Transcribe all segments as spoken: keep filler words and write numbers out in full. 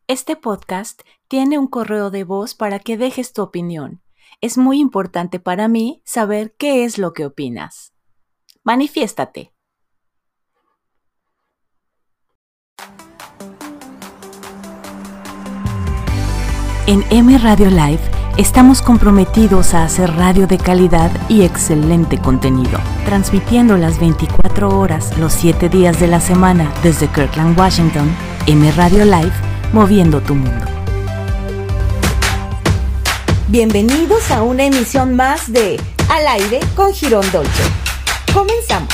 Este podcast tiene un correo de voz para que dejes tu opinión. Es muy importante para mí saber qué es lo que opinas. Manifiéstate. En M Radio Live estamos comprometidos a hacer radio de calidad y excelente contenido, transmitiendo las veinticuatro horas, los siete días de la semana desde Kirkland, Washington. M Radio Live, moviendo tu mundo. Bienvenidos a una emisión más de Al Aire con Girón Dolce. Comenzamos.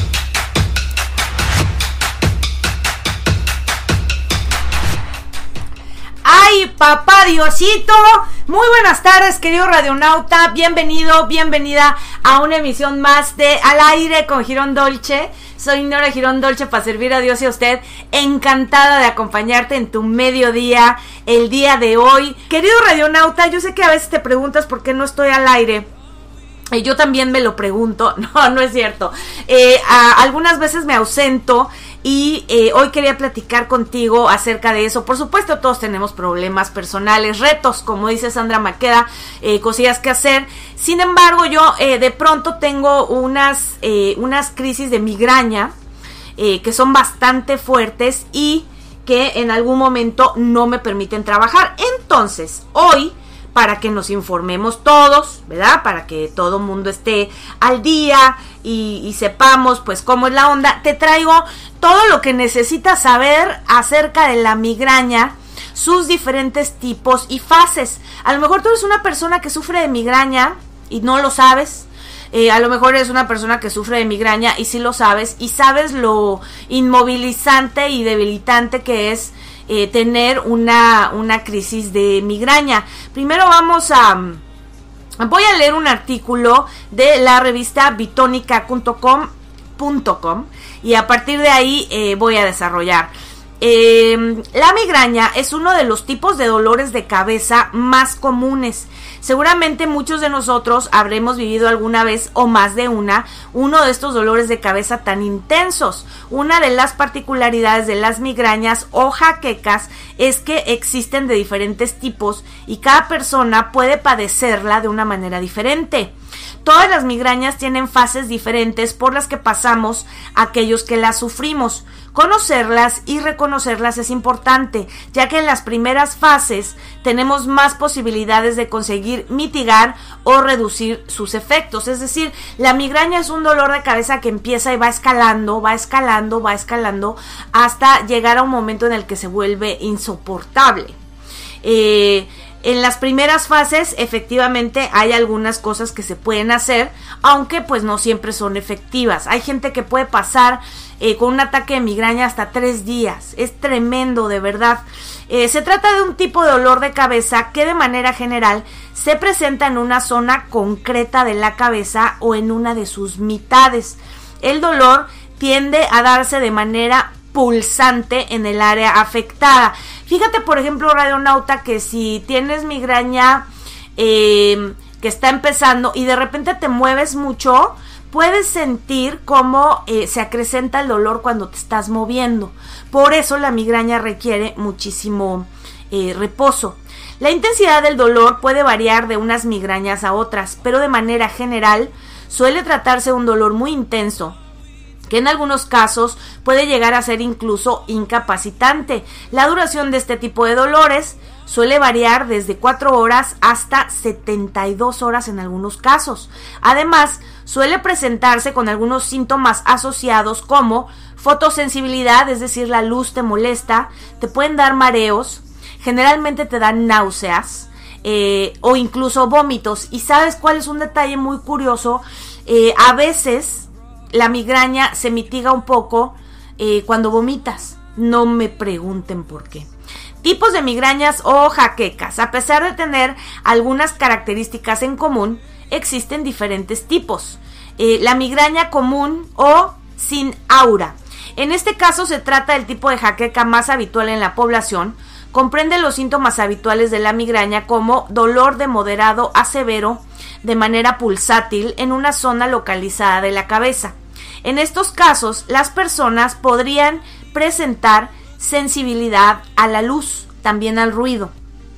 ¡Ay, papá Diosito! Muy buenas tardes, querido radionauta. Bienvenido, bienvenida a una emisión más de Al Aire con Girón Dolce. Soy Nora Girón Dolce para servir a Dios y a usted. Encantada de acompañarte en tu mediodía el día de hoy. Querido radionauta, yo sé que a veces te preguntas por qué no estoy al aire. Eh, yo también me lo pregunto. No, no es cierto. Eh, a, algunas veces me ausento. Y eh, hoy quería platicar contigo acerca de eso. Por supuesto, todos tenemos problemas personales, retos, como dice Sandra Maqueda, eh, cosillas que hacer. Sin embargo, yo eh, de pronto tengo unas, eh, unas crisis de migraña eh, que son bastante fuertes y que en algún momento no me permiten trabajar. Entonces, hoy, para que nos informemos todos, ¿verdad? Para que todo mundo esté al día y, y sepamos pues cómo es la onda, te traigo todo lo que necesitas saber acerca de la migraña, sus diferentes tipos y fases. A lo mejor tú eres una persona que sufre de migraña y no lo sabes. Eh, a lo mejor eres una persona que sufre de migraña y sí lo sabes, y sabes lo inmovilizante y debilitante que es eh, tener una, una crisis de migraña. Primero vamos a... Voy a leer un artículo de la revista bitónica punto com y a partir de ahí eh, voy a desarrollar. Eh, la migraña es uno de los tipos de dolores de cabeza más comunes. Seguramente muchos de nosotros habremos vivido alguna vez o más de una uno de estos dolores de cabeza tan intensos. Una de las particularidades de las migrañas o jaquecas es que existen de diferentes tipos y cada persona puede padecerla de una manera diferente. Todas las migrañas tienen fases diferentes por las que pasamos aquellos que las sufrimos. Conocerlas y reconocerlas es importante, ya que en las primeras fases tenemos más posibilidades de conseguir mitigar o reducir sus efectos. Es decir, la migraña es un dolor de cabeza que empieza y va escalando, va escalando, va escalando hasta llegar a un momento en el que se vuelve insoportable. Eh... En las primeras fases, efectivamente, hay algunas cosas que se pueden hacer, aunque pues no siempre son efectivas. Hay gente que puede pasar eh, con un ataque de migraña hasta tres días. Es tremendo, de verdad. Eh, se trata de un tipo de dolor de cabeza que de manera general se presenta en una zona concreta de la cabeza o en una de sus mitades. El dolor tiende a darse de manera pulsante en el área afectada. Fíjate, por ejemplo, radionauta, que si tienes migraña eh, que está empezando y de repente te mueves mucho, puedes sentir cómo eh, se acrecenta el dolor cuando te estás moviendo. Por eso la migraña requiere muchísimo eh, reposo. La intensidad del dolor puede variar de unas migrañas a otras, pero de manera general suele tratarse de un dolor muy intenso, que en algunos casos puede llegar a ser incluso incapacitante. La duración de este tipo de dolores suele variar desde cuatro horas hasta setenta y dos horas en algunos casos. Además, suele presentarse con algunos síntomas asociados como fotosensibilidad, es decir, la luz te molesta, te pueden dar mareos, generalmente te dan náuseas eh, o incluso vómitos. ¿Y sabes cuál es un detalle muy curioso? Eh, a veces la migraña se mitiga un poco eh, cuando vomitas. No me pregunten por qué. Tipos de migrañas o jaquecas. A pesar de tener algunas características en común, existen diferentes tipos. Eh, la migraña común o sin aura. En este caso se trata del tipo de jaqueca más habitual en la población. Comprende los síntomas habituales de la migraña como dolor de moderado a severo de manera pulsátil en una zona localizada de la cabeza. En estos casos, las personas podrían presentar sensibilidad a la luz también al ruido.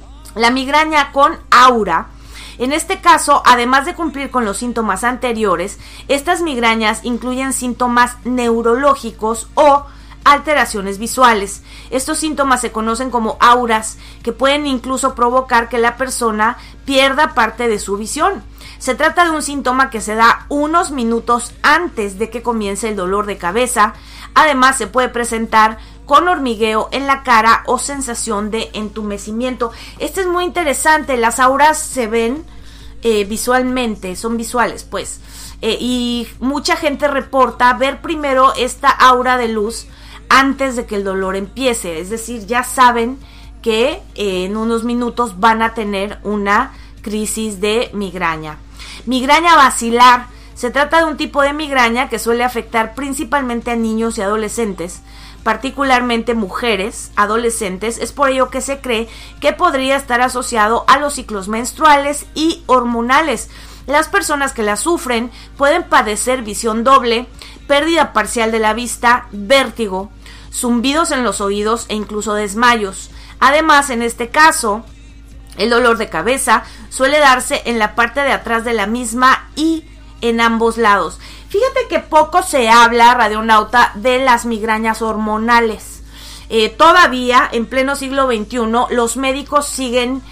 La migraña con aura, en este caso, además de cumplir con los síntomas anteriores, estas migrañas incluyen síntomas neurológicos o alteraciones visuales. Estos síntomas se conocen como auras, que pueden incluso provocar que la persona pierda parte de su visión. Se trata de un síntoma que se da unos minutos antes de que comience el dolor de cabeza. Además, se puede presentar con hormigueo en la cara o sensación de entumecimiento. Este es muy interesante. Las auras se ven eh, visualmente, son visuales, pues. Eh, y mucha gente reporta ver primero esta aura de luz antes de que el dolor empiece. Es decir, ya saben que eh, en unos minutos van a tener una crisis de migraña. Migraña basilar. Se trata de un tipo de migraña que suele afectar principalmente a niños y adolescentes, particularmente mujeres, adolescentes. Es por ello que se cree que podría estar asociado a los ciclos menstruales y hormonales. Las personas que la sufren pueden padecer visión doble, pérdida parcial de la vista, vértigo, zumbidos en los oídos e incluso desmayos. Además, en este caso, el dolor de cabeza suele darse en la parte de atrás de la misma y en ambos lados. Fíjate que poco se habla, radionauta, de las migrañas hormonales. Eh, todavía, en pleno siglo veintiuno, los médicos siguen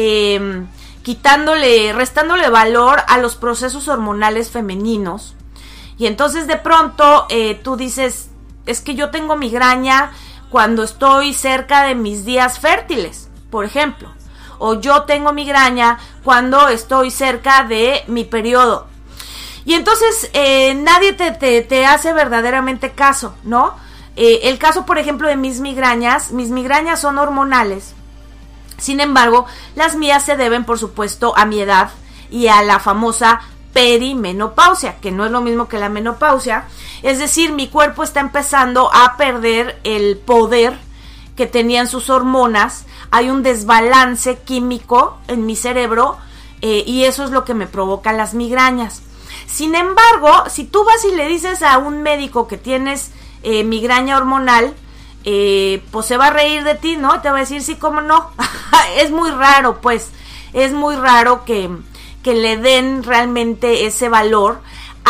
eh, quitándole, restándole valor a los procesos hormonales femeninos. Y entonces de pronto eh, tú dices, es que yo tengo migraña cuando estoy cerca de mis días fértiles, por ejemplo. O yo tengo migraña cuando estoy cerca de mi periodo. Y entonces eh, nadie te, te, te hace verdaderamente caso, ¿no? Eh, el caso, por ejemplo, de mis migrañas, mis migrañas son hormonales. Sin embargo, las mías se deben, por supuesto, a mi edad y a la famosa perimenopausia, que no es lo mismo que la menopausia. Es decir, mi cuerpo está empezando a perder el poder que tenían sus hormonas. Hay un desbalance químico en mi cerebro eh, y eso es lo que me provoca las migrañas. Sin embargo, si tú vas y le dices a un médico que tienes eh, migraña hormonal, eh, pues se va a reír de ti, ¿no? Te va a decir, sí, cómo no. Es muy raro, pues, es muy raro que, que le den realmente ese valor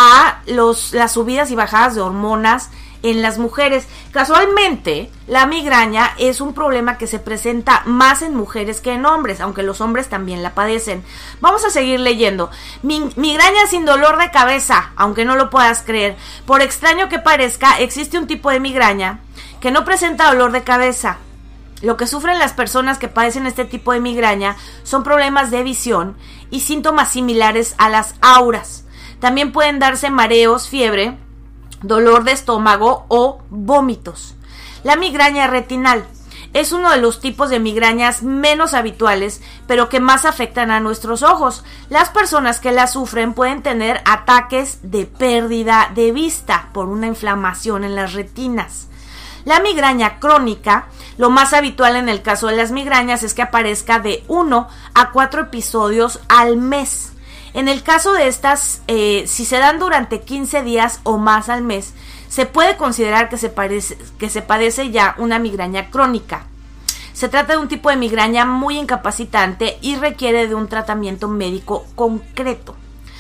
a los, las subidas y bajadas de hormonas en las mujeres. Casualmente, la migraña es un problema que se presenta más en mujeres que en hombres, aunque los hombres también la padecen. Vamos a seguir leyendo. Mi, migraña sin dolor de cabeza, aunque no lo puedas creer. Por extraño que parezca, existe un tipo de migraña que no presenta dolor de cabeza. Lo que sufren las personas que padecen este tipo de migraña son problemas de visión y síntomas similares a las auras. También pueden darse mareos, fiebre, dolor de estómago o vómitos. La migraña retinal es uno de los tipos de migrañas menos habituales, pero que más afectan a nuestros ojos. Las personas que la sufren pueden tener ataques de pérdida de vista por una inflamación en las retinas. La migraña crónica, lo más habitual en el caso de las migrañas es que aparezca de uno a cuatro episodios al mes. En el caso de estas, eh, si se dan durante quince días o más al mes, se puede considerar que se, parece, que se padece ya una migraña crónica. Se trata de un tipo de migraña muy incapacitante y requiere de un tratamiento médico concreto.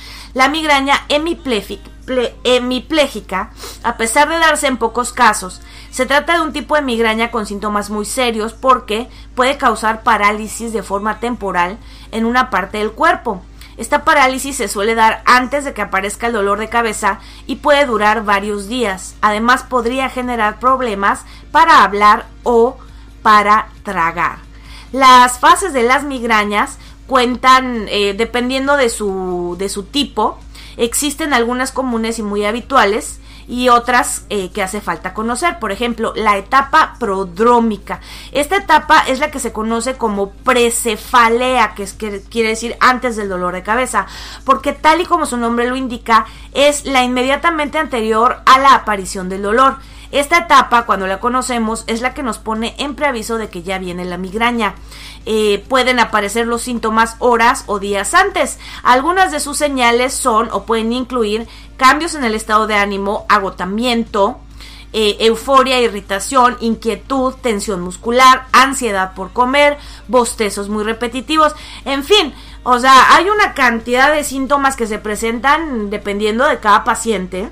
La migraña hemipléjica, hemipléjica, a pesar de darse en pocos casos, se trata de un tipo de migraña con síntomas muy serios porque puede causar parálisis de forma temporal en una parte del cuerpo. Esta parálisis se suele dar antes de que aparezca el dolor de cabeza y puede durar varios días. Además, podría generar problemas para hablar o para tragar. Las fases de las migrañas cuentan, eh, dependiendo de su, de su tipo, existen algunas comunes y muy habituales y otras eh, que hace falta conocer. Por ejemplo, la etapa prodrómica. Esta etapa es la que se conoce como precefalea, que, es, que quiere decir antes del dolor de cabeza, porque tal y como su nombre lo indica, es la inmediatamente anterior a la aparición del dolor. Esta etapa, cuando la conocemos, es la que nos pone en preaviso de que ya viene la migraña. Eh, pueden aparecer los síntomas horas o días antes. Algunas de sus señales son o pueden incluir cambios en el estado de ánimo, agotamiento, eh, euforia, irritación, inquietud, tensión muscular, ansiedad por comer, bostezos muy repetitivos, en fin, o sea, hay una cantidad de síntomas que se presentan dependiendo de cada paciente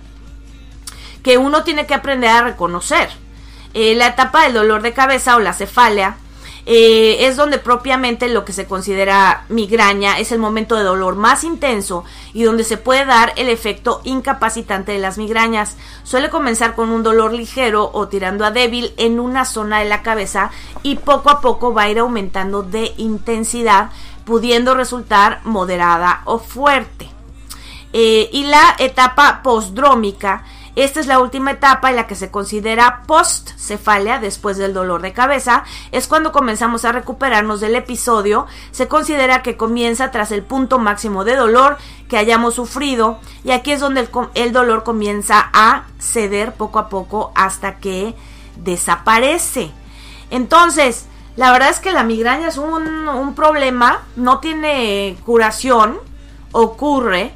que uno tiene que aprender a reconocer. Eh, la etapa del dolor de cabeza o la cefalea eh, es donde propiamente lo que se considera migraña es el momento de dolor más intenso y donde se puede dar el efecto incapacitante de las migrañas. Suele comenzar con un dolor ligero o tirando a débil en una zona de la cabeza y poco a poco va a ir aumentando de intensidad, pudiendo resultar moderada o fuerte. Eh, y la etapa postdrómica, esta es la última etapa en la que se considera postcefalia, después del dolor de cabeza, es cuando comenzamos a recuperarnos del episodio. Se considera que comienza tras el punto máximo de dolor que hayamos sufrido, y aquí es donde el, el dolor comienza a ceder poco a poco hasta que desaparece. Entonces, la verdad es que la migraña es un, un problema, no tiene curación, ocurre.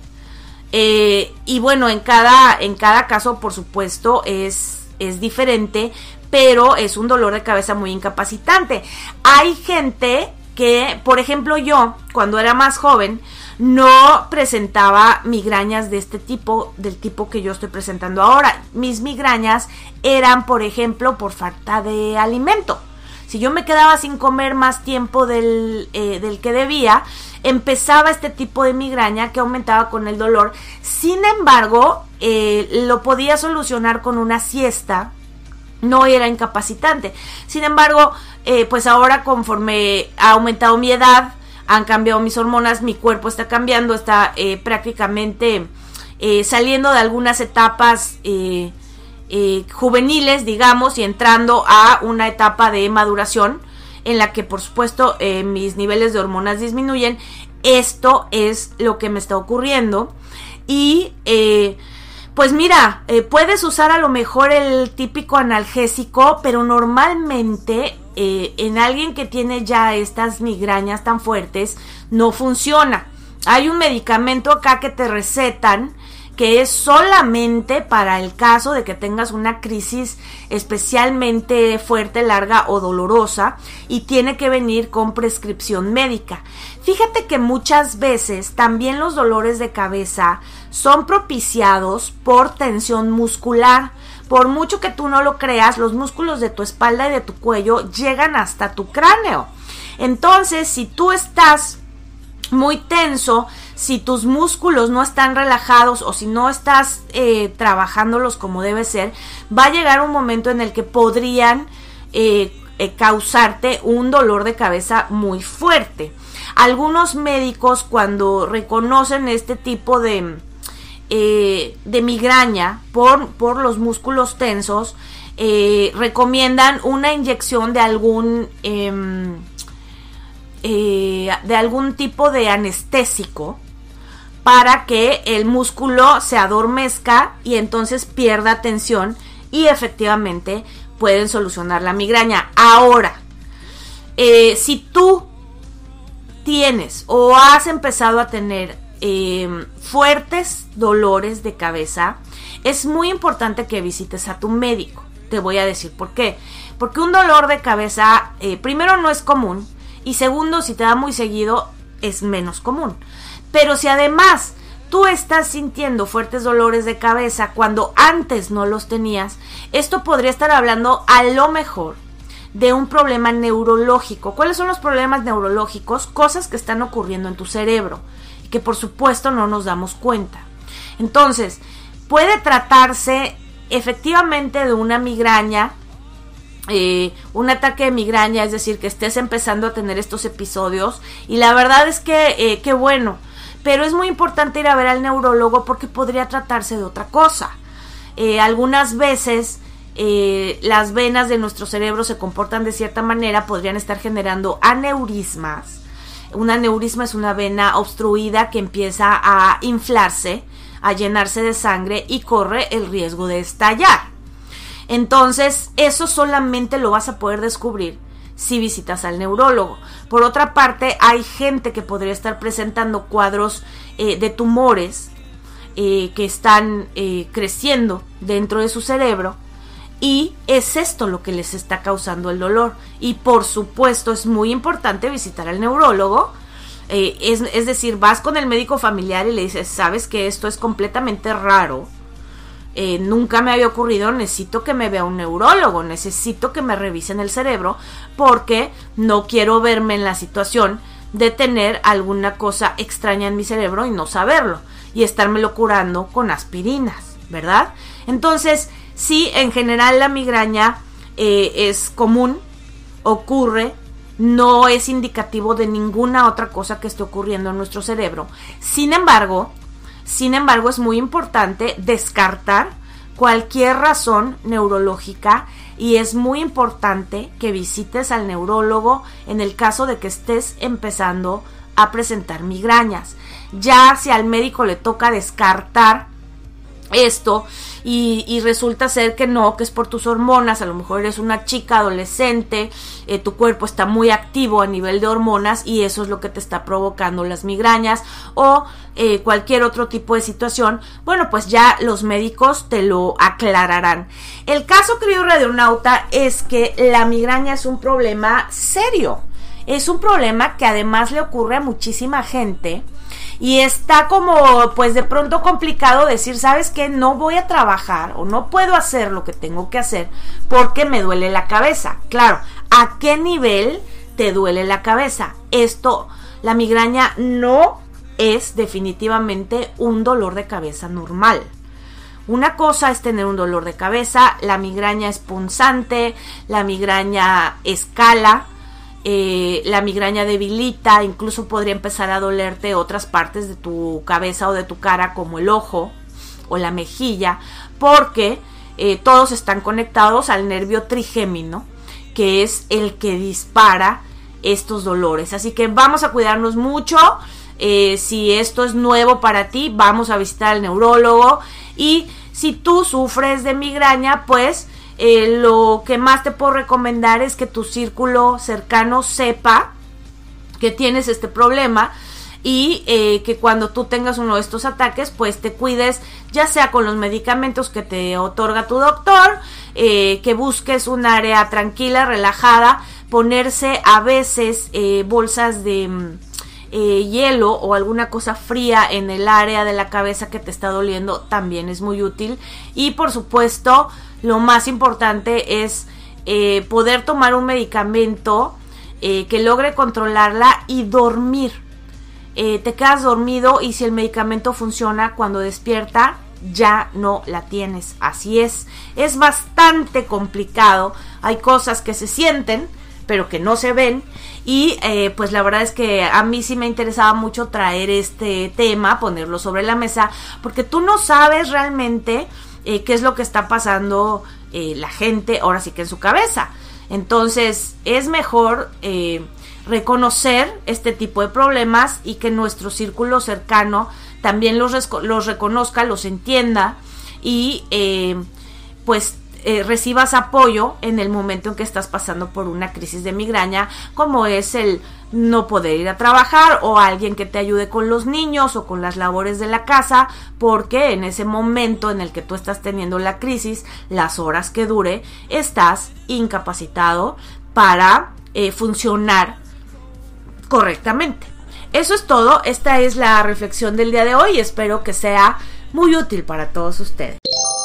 Eh, y bueno, en cada, en cada caso, por supuesto, es, es diferente, pero es un dolor de cabeza muy incapacitante. Hay gente que, por ejemplo, yo, cuando era más joven, no presentaba migrañas de este tipo, del tipo que yo estoy presentando ahora. Mis migrañas eran, por ejemplo, por falta de alimento. Si yo me quedaba sin comer más tiempo del, eh, del que debía, empezaba este tipo de migraña que aumentaba con el dolor. Sin embargo, eh, lo podía solucionar con una siesta, no era incapacitante. Sin embargo, eh, pues ahora conforme ha aumentado mi edad, han cambiado mis hormonas, mi cuerpo está cambiando, está eh, prácticamente eh, saliendo de algunas etapas eh, eh, juveniles, digamos, y entrando a una etapa de maduración, en la que por supuesto eh, mis niveles de hormonas disminuyen. Esto es lo que me está ocurriendo. Y eh, pues mira, eh, puedes usar a lo mejor el típico analgésico, pero normalmente eh, en alguien que tiene ya estas migrañas tan fuertes no funciona. Hay un medicamento acá que te recetan que es solamente para el caso de que tengas una crisis especialmente fuerte, larga o dolorosa, y tiene que venir con prescripción médica. Fíjate que muchas veces también los dolores de cabeza son propiciados por tensión muscular. Por mucho que tú no lo creas, los músculos de tu espalda y de tu cuello llegan hasta tu cráneo. Entonces, si tú estás muy tenso, si tus músculos no están relajados o si no estás eh, trabajándolos como debe ser, va a llegar un momento en el que podrían eh, eh, causarte un dolor de cabeza muy fuerte. Algunos médicos, cuando reconocen este tipo de, eh, de migraña por, por los músculos tensos, eh, recomiendan una inyección de algún eh, eh, de algún tipo de anestésico para que el músculo se adormezca y entonces pierda tensión, y efectivamente pueden solucionar la migraña. Ahora, eh, si tú tienes o has empezado a tener eh, fuertes dolores de cabeza, es muy importante que visites a tu médico. Te voy a decir por qué. Porque un dolor de cabeza, eh, primero, no es común, y segundo, si te da muy seguido, es menos común. Pero si además tú estás sintiendo fuertes dolores de cabeza cuando antes no los tenías, esto podría estar hablando a lo mejor de un problema neurológico. ¿Cuáles son los problemas neurológicos? Cosas que están ocurriendo en tu cerebro y que por supuesto no nos damos cuenta. Entonces, puede tratarse efectivamente de una migraña, eh, un ataque de migraña, es decir, que estés empezando a tener estos episodios, y la verdad es que eh, qué bueno. Pero es muy importante ir a ver al neurólogo porque podría tratarse de otra cosa. Eh, algunas veces eh, las venas de nuestro cerebro se comportan de cierta manera, podrían estar generando aneurismas. Un aneurisma es una vena obstruida que empieza a inflarse, a llenarse de sangre y corre el riesgo de estallar. Entonces, eso solamente lo vas a poder descubrir si visitas al neurólogo. Por otra parte, hay gente que podría estar presentando cuadros eh, de tumores eh, que están eh, creciendo dentro de su cerebro, y es esto lo que les está causando el dolor. Y por supuesto es muy importante visitar al neurólogo. Eh, es, es decir, vas con el médico familiar y le dices, sabes que esto es completamente raro, eh, nunca me había ocurrido, necesito que me vea un neurólogo, necesito que me revisen el cerebro, porque no quiero verme en la situación de tener alguna cosa extraña en mi cerebro y no saberlo, y estármelo curando con aspirinas, ¿verdad? Entonces, sí, en general la migraña eh, es común, ocurre, no es indicativo de ninguna otra cosa que esté ocurriendo en nuestro cerebro. Sin embargo, sin embargo, es muy importante descartar cualquier razón neurológica y es muy importante que visites al neurólogo en el caso de que estés empezando a presentar migrañas. Ya si al médico le toca descartar esto y, y resulta ser que no, que es por tus hormonas, a lo mejor eres una chica adolescente, eh, tu cuerpo está muy activo a nivel de hormonas y eso es lo que te está provocando las migrañas o eh, cualquier otro tipo de situación, bueno, pues ya los médicos te lo aclararán. El caso, querido radionauta, es que la migraña es un problema serio, es un problema que además le ocurre a muchísima gente. Y está como, pues de pronto complicado decir, ¿sabes qué? No voy a trabajar o no puedo hacer lo que tengo que hacer porque me duele la cabeza. Claro, ¿a qué nivel te duele la cabeza? Esto, la migraña no es definitivamente un dolor de cabeza normal. Una cosa es tener un dolor de cabeza, la migraña es punzante, la migraña escala. Eh, la migraña debilita, incluso podría empezar a dolerte otras partes de tu cabeza o de tu cara como el ojo o la mejilla, porque eh, todos están conectados al nervio trigémino, que es el que dispara estos dolores. Así que vamos a cuidarnos mucho. Eh, si esto es nuevo para ti, vamos a visitar al neurólogo. Y si tú sufres de migraña, pues Eh, lo que más te puedo recomendar es que tu círculo cercano sepa que tienes este problema y eh, que cuando tú tengas uno de estos ataques, pues te cuides, ya sea con los medicamentos que te otorga tu doctor, eh, que busques un área tranquila, relajada, ponerse a veces eh, bolsas de eh, hielo o alguna cosa fría en el área de la cabeza que te está doliendo, también es muy útil. Y por supuesto, lo más importante es eh, poder tomar un medicamento eh, que logre controlarla y dormir. Eh, te quedas dormido y si el medicamento funciona, cuando despierta ya no la tienes. Así es, es bastante complicado. Hay cosas que se sienten pero que no se ven y eh, pues la verdad es que a mí sí me interesaba mucho traer este tema, ponerlo sobre la mesa, porque tú no sabes realmente Eh, qué es lo que está pasando eh, la gente ahora sí que en su cabeza. Entonces es mejor eh, reconocer este tipo de problemas y que nuestro círculo cercano también los, los reconozca, los entienda y eh, pues eh, recibas apoyo en el momento en que estás pasando por una crisis de migraña, como es el no poder ir a trabajar o alguien que te ayude con los niños o con las labores de la casa, porque en ese momento en el que tú estás teniendo la crisis, las horas que dure, estás incapacitado para eh, funcionar correctamente. Eso es todo, esta es la reflexión del día de hoy y espero que sea muy útil para todos ustedes.